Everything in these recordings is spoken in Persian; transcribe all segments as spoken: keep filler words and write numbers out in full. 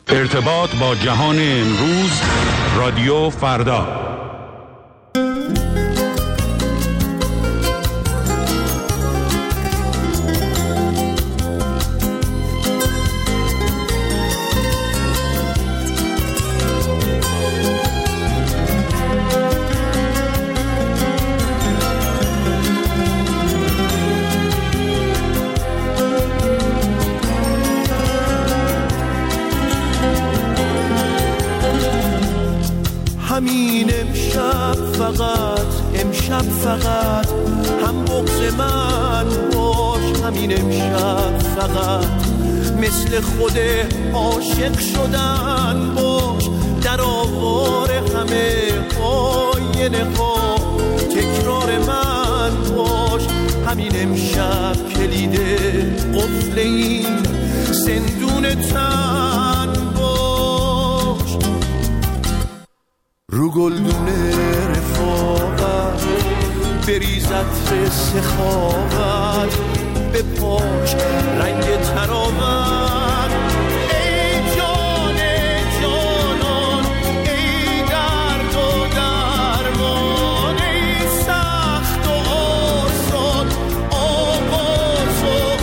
ارتباط با جهان امروز، رادیو فردا. همین امشب فقط امشب فقط هم بغض من باش، همین امشب فقط مثل خود عاشق شدن باش، در آوار همه آینه ها تکرار من باش، همین امشب کلید قفل این زندون تن باش، رو گلدون رفاقت بریز عطر سخاوت، به پاش رنگ تراوت، ای جان جانان، ای درد و درمان، ای سخت و آسان، آغاز و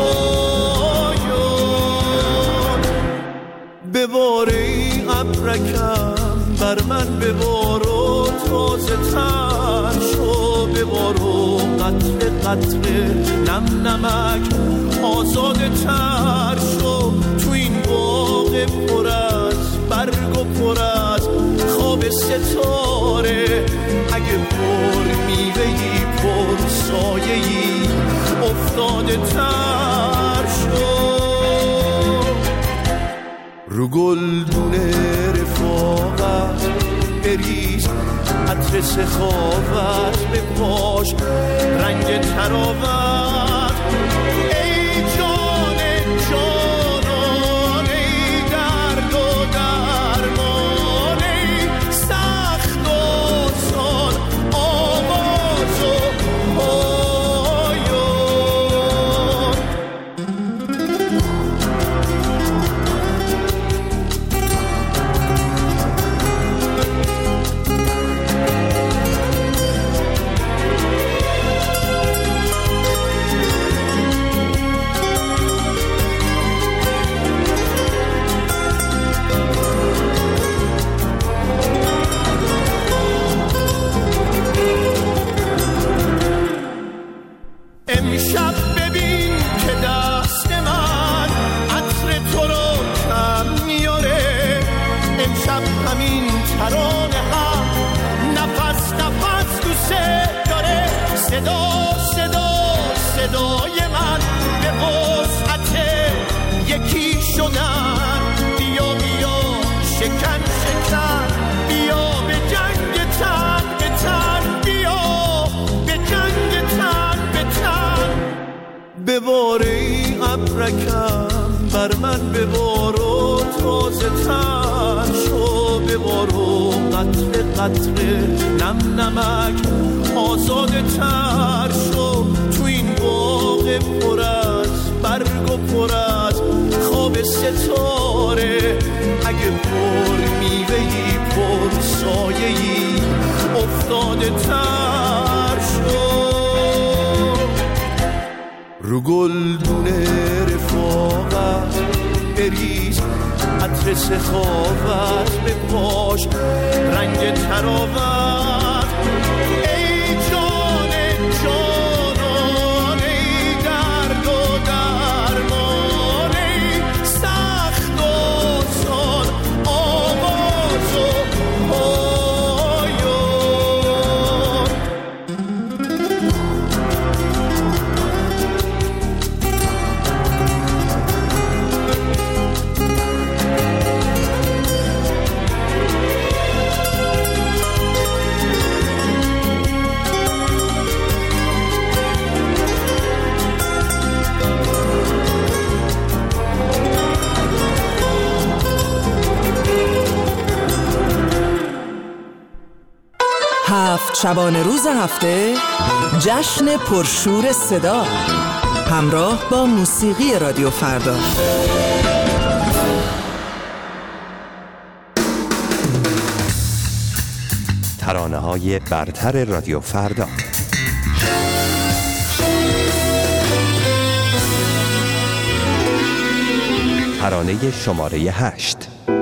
پایان، ببار ای ابرکم بر من ببار و تازه تر شو، ببار و قطره قطره نم نمک آزاده تر شو، تو این باغ پر از برگ و پر از خواب ستاره، اگه پر میوهی پر سایه‌ای افتاده تر شو، رو گلدون رفاقت بریز عطر سخاوت، به پاش رنگ تراوت، ای جان جانان، ای درد و درمان، ای سخت و سان، آواز و پایان. امشب ببین که دست من عطر تو رو کم میاره، امشب همین ترانه هم نفس نفس دوست داره، صدا صدا صدای من به وسعت یکی شدن، بیا بیا شکن شکن، بیا به جنگ تن به تن، بیا به جنگ تن به تن، ببار ای ابرکم بر من ببار و تازه تر شو، ببار و قطره قطره نم نمک آزاده تر شو، تو این باغ پر از برگ و پر از خواب ستاره، اگه پر میوهی پر سایه‌ای افتاده تر شو، رو گلدون رفاقت بریز عطر سخاوت، به پاش رنگ تراوت، ای جان جانان، ای درد و درمان، ای سخت و سان، آواز و پایان. هفت شبانه روز هفته جشن پرشور صدا، همراه با موسیقی رادیو فردا. ترانه‌های برتر رادیو فردا. ترانه شماره هشت.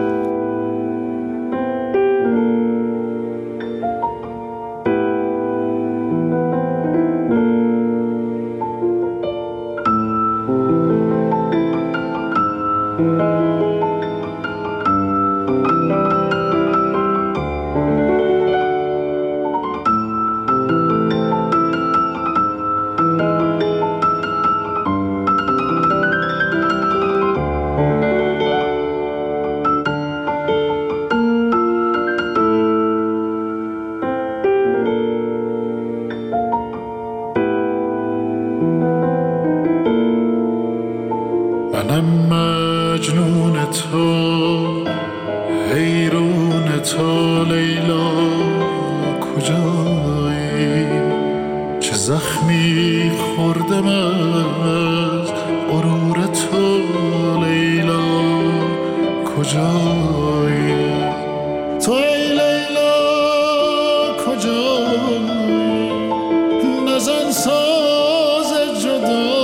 منم مجنون تو، حیرون تو لیلا کجایی؟ چه زخمی خوردم از غرور تو لیلا کجایی؟ تو ای لیلا کجایی؟ نزن ساز جدایی.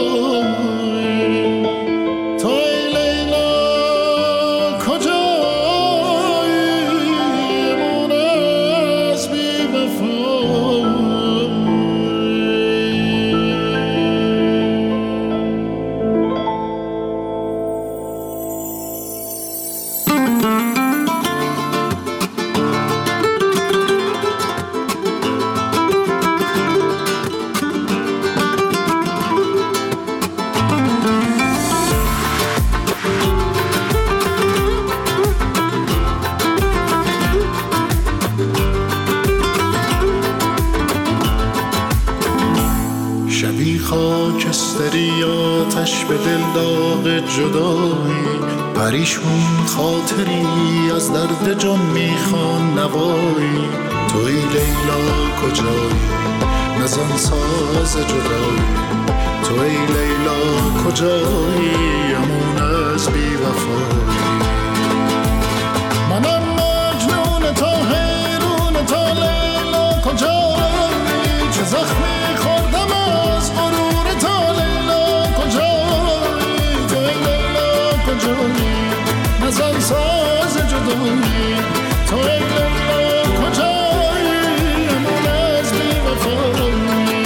خاکستری آتش به دل داغ جدایی، پریشون خاطری از درد جان میخوان نوایی. توی لیلا کجایی؟ نزن ساز جدایی. توی لیلا کجایی؟ امون از بی وفایی. منم مجنون تو، حیرون تو لیلا کجایی؟ چه زخمی خوردم از غرور تو لیلا کجایی؟ تو لیلا کجایی؟ نزن ساز جدایی. تو لیلا کجایی؟ امون از بی وفایی.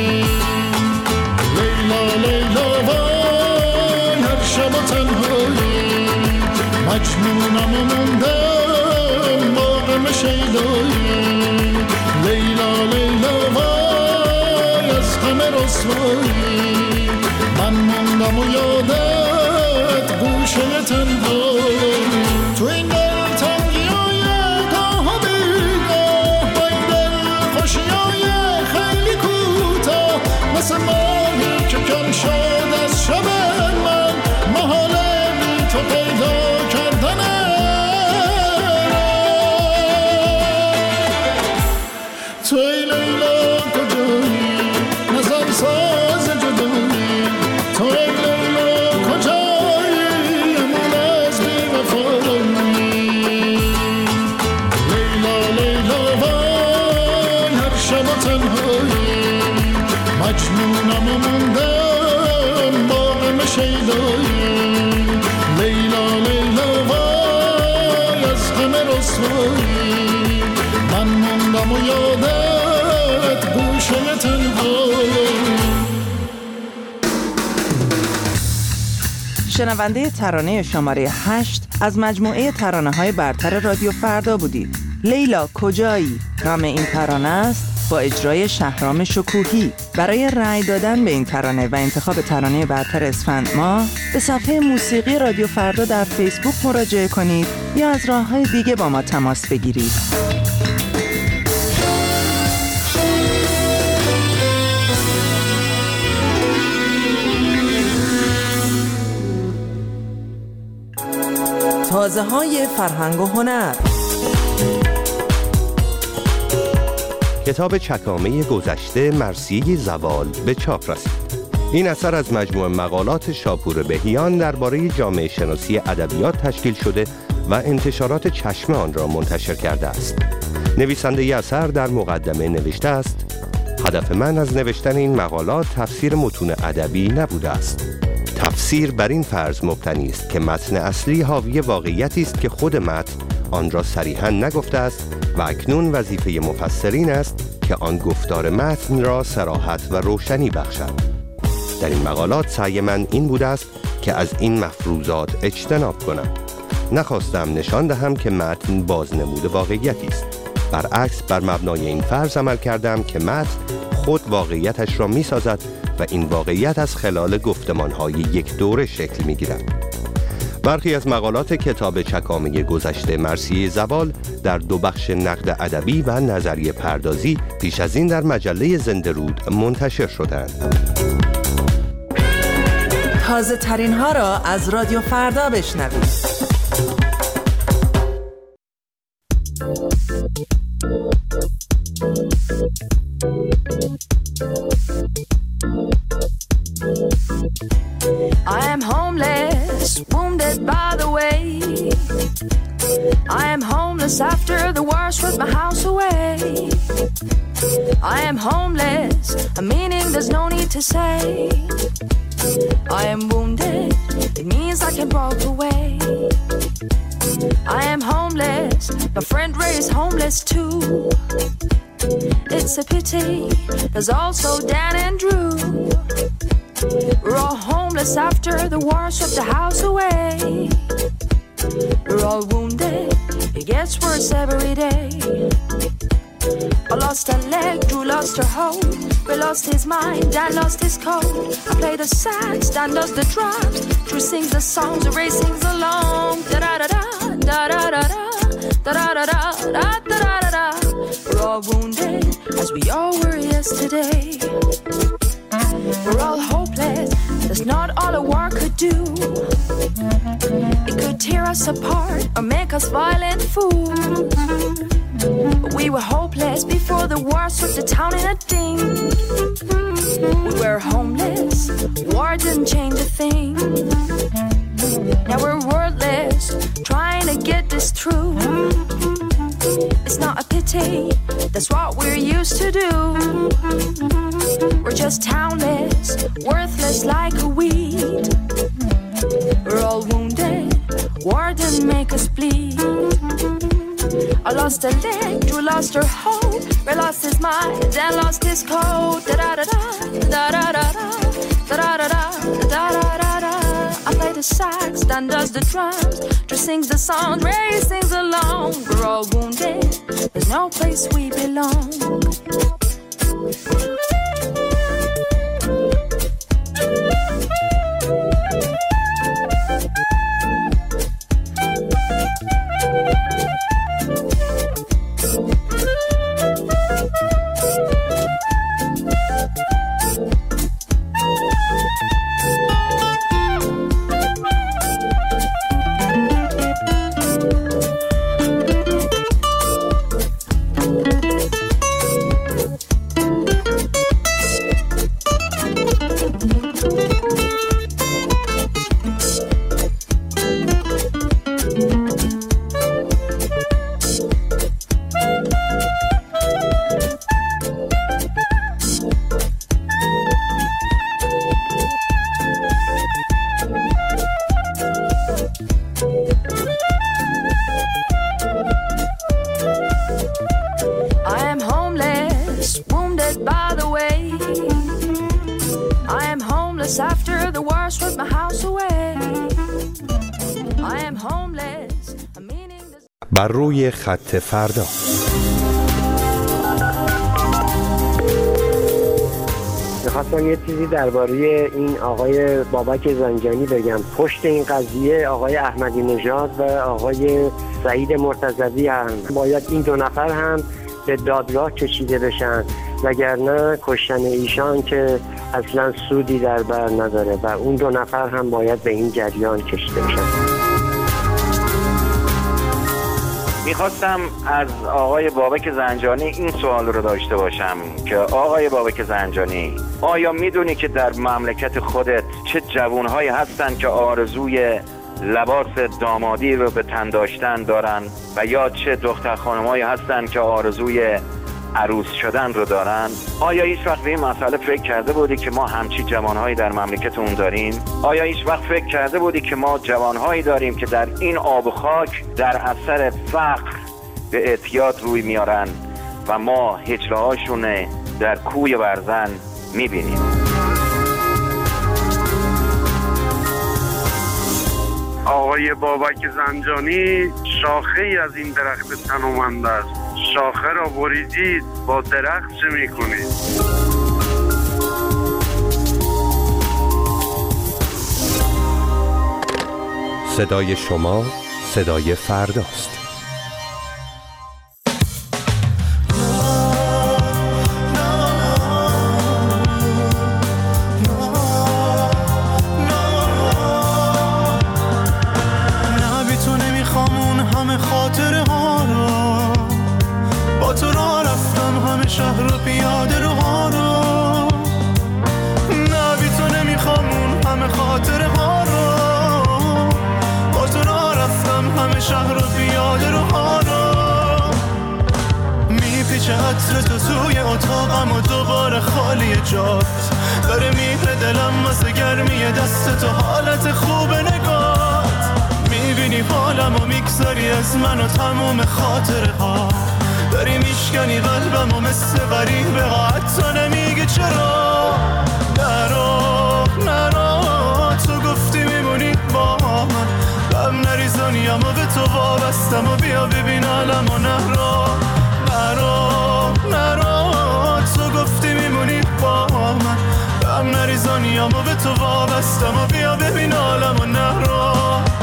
لیلا لیلا وای هر شب و تنهایی، مجنونم و موندم با غم شیدایی. لیلا لیلا وای از غم رسوایی، من موندم و یادت گوشه تنهایی. تو این دل تنگی های گاه و بیگاه، با این دل خوشی های خیلی کوتاه، مثل ماهی که کم شد از شب من، محاله بی تو پیدا کردنه. توی لیلا کجایی؟ نزن ساز جدایی. توی لیلا کجایی؟ امون از بی وفایی. لیلا لیلا وای هر شب و تنهایی، مجنونم و موندم با غم شیدایی. لیلا لیلا وای از غم رسوایی، من موندم و یادت گوشه تنهایی. شنونده ترانه شماره هشت از مجموعه ترانه‌های برتر رادیو فردا بودید. لیلا کجایی نام این ترانه است، با اجرای شهرام شکوهی. برای رأی دادن به این ترانه و انتخاب ترانه برتر اسفند ماه به صفحه موسیقی رادیو فردا در فیسبوک مراجعه کنید یا از راه‌های دیگه با ما تماس بگیرید. تازه های فرهنگ و هنر. کتاب چکامه گذشته مرثیه زوال به چاپ رسید. این اثر از مجموع مقالات شاپور بهیان درباره جامعه شناسی ادبیات تشکیل شده و انتشارات چشم آن را منتشر کرده است. نویسنده ی اثر در مقدمه نوشته است: هدف من از نوشتن این مقالات تفسیر متون ادبی نبوده است. تفسیر بر این فرض مبتنی است که متن اصلی حاوی واقعیتی است که خود متن آن را صریحاً نگفته است و اکنون وظیفه مفسرین است که آن گفتار متن را صراحت و روشنی بخشد. در این مقالات سعی من این بوده است که از این مفروضات اجتناب کنم. نخواستم نشان دهم که متن بازنمود واقعیتی است. برعکس بر مبنای این فرض عمل کردم که متن خود واقعیتش را می سازد و این واقعیت از خلال گفتمان‌های یک دوره شکل می گیرد. برخی از مقالات کتاب چکامه گذشته مرثیه زوال در دو بخش نقد ادبی و نظریه پردازی پیش از این در مجله زنده رود منتشر شدند. تازه ترین ها را از رادیو فردا بشنوید. I am homeless, wounded by the way. I am homeless after the war swept my house away. I am homeless, a meaning there's no need to say. I am wounded, it means I can walk away. I am homeless, my friend Ray is homeless too. It's a pity, there's also Dan and Drew. We're all homeless after the war swept the house away. We're all wounded, it gets worse every day. I lost a leg, Drew lost her hope. Ray lost his mind, Dan lost his code. I play the sax, Dan does the drums. Drew sings the songs, Ray sings along. Da-da-da-da, da-da-da-da, da-da-da-da, da-da-da-da. We're all wounded, as we all were yesterday. We're all hopeless, that's not all a war could do. It could tear us apart or make us violent fools. But we were hopeless before the war swept the town in a ding. We were homeless, war didn't change a thing. Now we're wordless, trying to get this through. It's not a pity, that's what we're used to do. We're just townless, worthless like a weed. We're all wounded, war didn't make us bleed. I lost a leg, Drew lost her hope. Ray lost his mind, Dan lost his code. Da-da-da-da, da-da-da-da, da-da-da-da, da-da-da-da. I play the sax, Dan does the drums. Drew sings the songs, Ray sings along. We're all wounded, there's no place we belong. بر روی خط فردا. میخواستم یه چیزی درباره این آقای بابک زنجانی بگم. پشت این قضیه آقای احمدی نژاد و آقای سعید مرتضوی هم باید این دو نفر هم به دادگاه کشیده بشن، وگرنه کشتن ایشان که اصلا سودی در بر نداره و اون دو نفر هم باید به این جریان کشیده بشن. میخواستم از آقای بابک زنجانی این سوال رو داشته باشم که آقای بابک زنجانی، آیا میدونی که در مملکت خودت چه جوانهایی هستن که آرزوی لباس دامادی رو به تن داشتن دارن و یا چه دختر خانمایی هستن که آرزوی عروس شدن رو دارن. آیا هیچ وقت به این مسئله فکر کرده بودی که ما همچی جوانهایی در مملکتمون داریم؟ آیا هیچ وقت فکر کرده بودی که ما جوانهایی داریم که در این آب و خاک در اثر فقر به اعتیاد روی میارن و ما هجله هاشون در کوی برزن میبینیم؟ آقای بابک زنجانی شاخه ای از این درخت تنومند است. شاخه را بریدید، با درخت چه میکنید؟ صدای شما صدای فرداست. عطر تو توی اتاقم و دوباره خالی جات داره میره دلم واسه گرمی دست تو، حالت خوب نگات میبینی حالم و میگذاری از من و تموم خاطره ها، داری میشکنی قلبم و مثل غریبه ها، حتی نمیگی چرا. نرو نرو تو گفتی میمونی با من، غم نریزانیم و به تو وابستم و بیا ببین عالم و نرو نرو نرو تو گفتی میمونی با من، غم نریزانیم و به تو وابستم و بیا ببین عالم و نرو.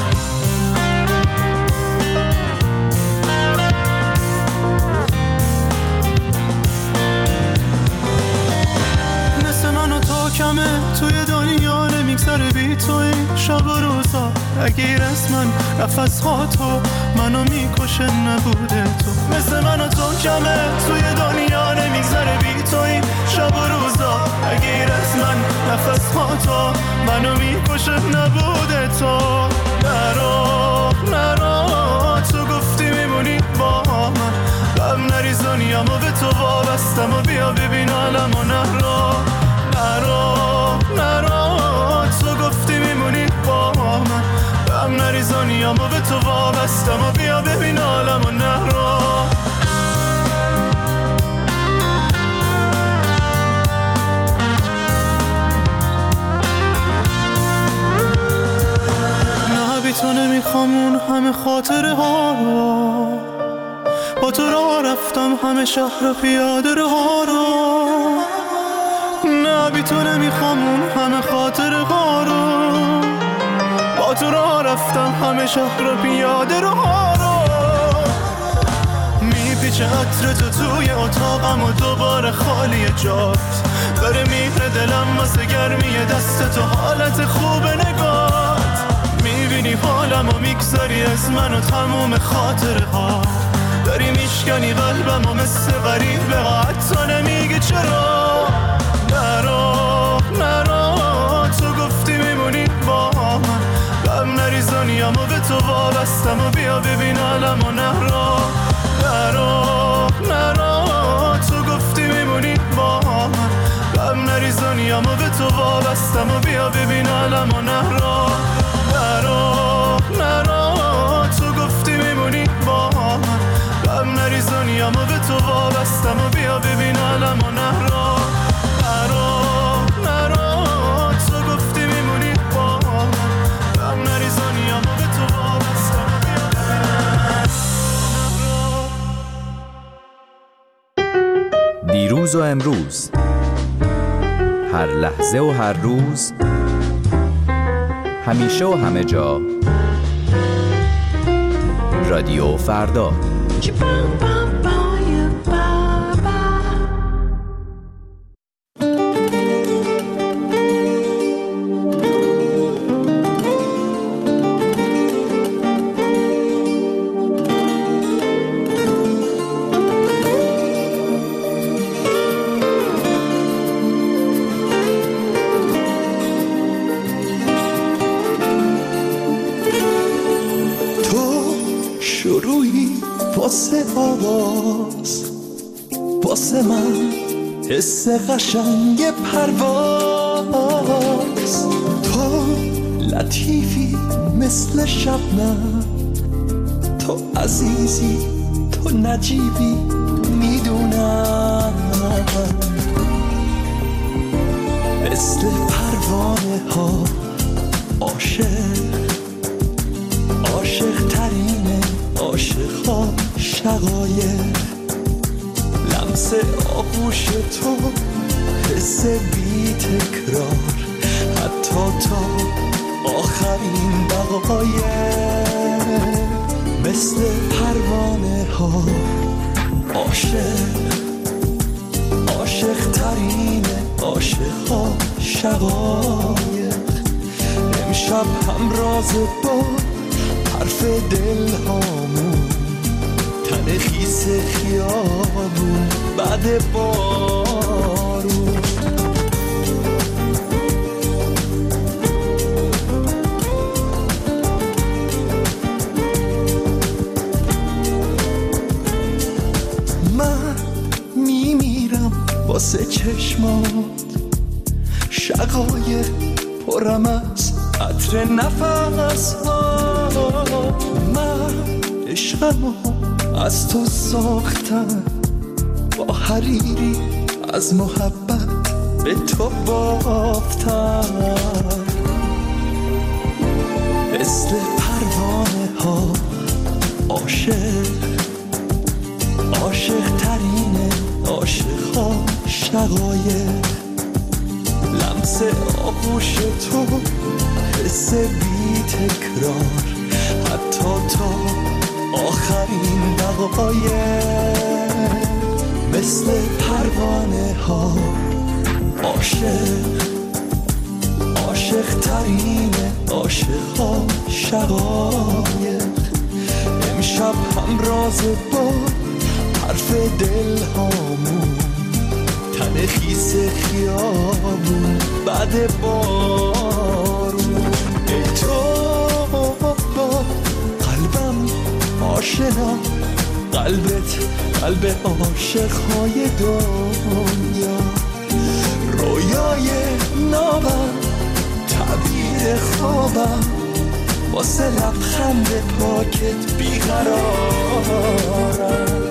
مثل من و تو کمه توی دنیا نمیگذره بی تو این شب و روزا، اگه رسمن نفس ها تو منو میکشه نبوده تو. مثل من و تو کمه توی دنیا نمیگذره بی تو این شب و روزا، اگه رسمن نفس ها تو منو میکشه نبوده تو. نرو نرو تو گفتی میمونی با من، غم نریزانیم و به تو وابستم و بیا ببین عالم و نرو نرو نرو تو گفتی میمونی با من، غم نریزانیم و به تو وابستم و بیا ببین عالم و نرو. نه بی تو نمیخوام اون همه خاطره ها رو، با تو راه رفتم همه شهر و پیاده ها رو. نه بی تو نمیخوام اون همه خاطره ها رو، با تو راه رفتم همه شهر و پیاده ها رو. میپیچه عطر تو توی اتاقم و دوباره خالی جات داره میره دلم واسه گرمی دست تو، حالت خوب نگات میبینی حالم و میگذاری از من و تموم خاطره ها، داری میشکنی قلبم و مثل غریبه ها، حتی نمیگی چرا. نرو نرو تو گفتی میمونی با من، غم نریزانیم و به تو وابستم و بیا ببین عالم و نرو نرو نرو تو گفتی میمونی با من، غم نریزانیم و به تو وابستم و بیا ببین عالم و نرو نرو نرو تو گفتی میمونی با من، غم نریزانیم و به تو وابستم و بیا ببین عالم و نرو نرو نرو تو گفتی میمونی با من، غم نریزانیم و به تو وابستم و بیا ببین نرو. دیروز و امروز، هر لحظه و هر روز، همیشه و همه جا، رادیو فردا. شروعی واسه آواز، واسه من حس قشنگ پرواز. تو لطیفی مثل شبنم، تو عزیزی، تو نجیبی، میدونم مثل پروانه ها عاشق، عاشق ترینه عاشق ها شقایق. لمس آغوش تو حس بی تکرار، حتی تا آخرین دقایق. مثل پروانه ها عاشق، عاشق ترینه عاشق ها شقایق. امشب همراز با حرف دل هامون، تن خیس خیابون بعد بارون. من میمیرم واسه چشمات، شقایق پرم از عطر نفس ها. من عشقمو از تو ساختم، با حریری از محبت به تو بافتم. مثل پروانه ها عاشق، عاشق ترینه عاشق ها شقایق. لمس آغوش تو حس بی تکرار، حتی تا آخرین دقایق. مثل پروانه ها عاشق، عاشق ترینه عاشق ها شقایق. امشب همراز با حرف دل هامون، تن خیس خیابون بعد بارون. ای تو قلبم آشنا، قلبت قلب عاشق‌های دنیا. رویای نابم تعبیر خوابم، واسه لبخند پاکت بیقرارم.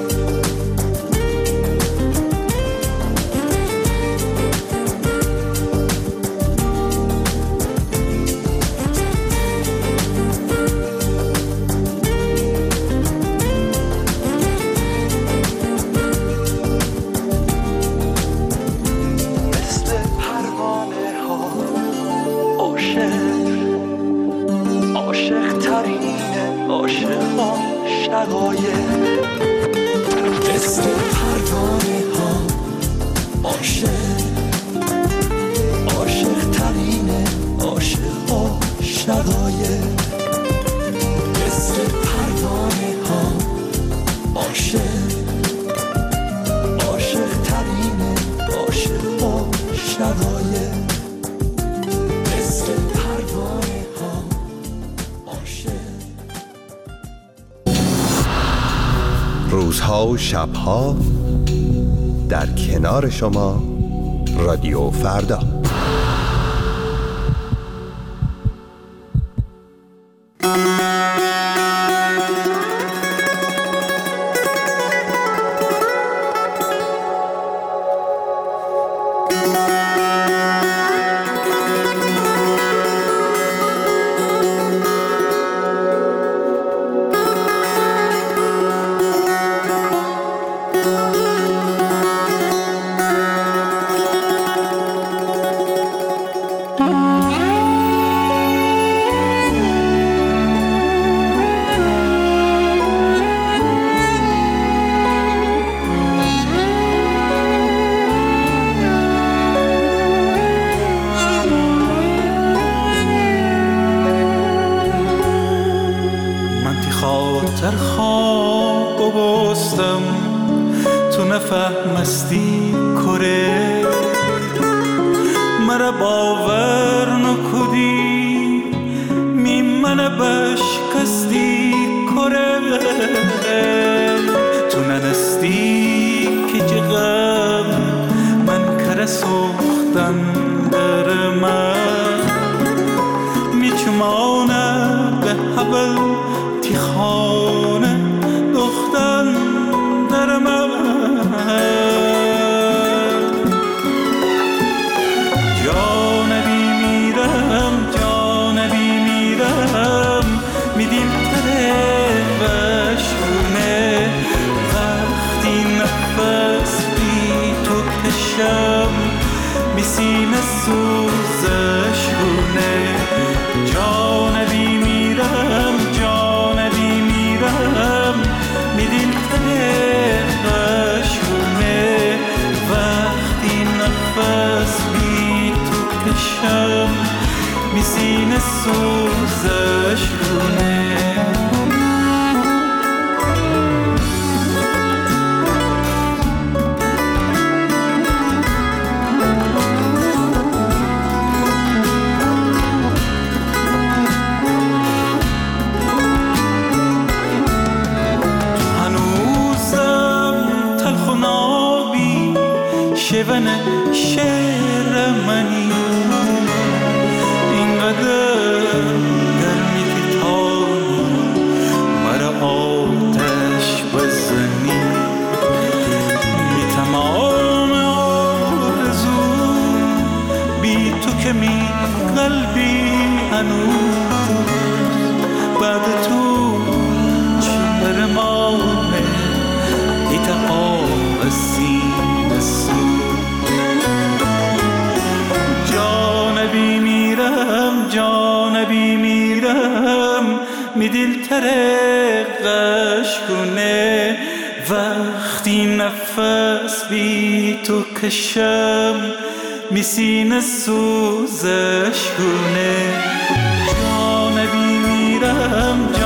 روزها و شبها در کنار شما رادیو فردا. در خواب بستم تو نفهمستی کره مرا باور نکدی می من بشکستی کره یکی خانه دختن در من جانبی میرم جانبی میرم میدیم تره بشونه وقتی نفس بی تو کشم می سینه سوزشونه جانبی میرم جانبی میرم میدیم تره بشونه وقتی نفس بی تو کشم می سینه سوزشونه شون شعر منی اینقدر گرمی که تانی مرا آتش بزنی بی تمام آرزو بی تو که می قلبی هنوز بعد تو چی برمانه ایتا آب سینه سو جانبی میرم جانبی میرم می دل ترقش کنه وقتی نفس بی تو کشم می سینه سوزش کنه جانبی میرم